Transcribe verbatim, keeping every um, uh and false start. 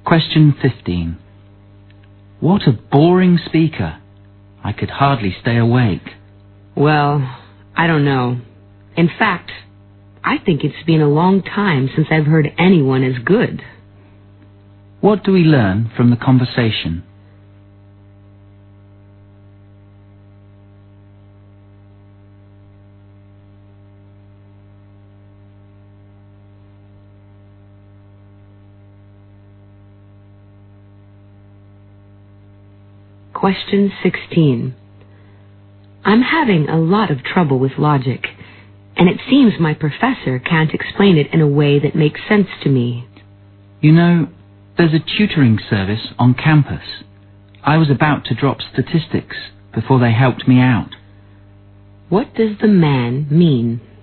Question fifteen. What a boring speaker. I could hardly stay awake. Well, I don't know. In fact, I think it's been a long time since I've heard anyone as good. What do we learn from the conversation? Question sixteen. I'm having a lot of trouble with logic, and it seems my professor can't explain it in a way that makes sense to me. You know, there's a tutoring service on campus. I was about to drop statistics before they helped me out. What does the man mean?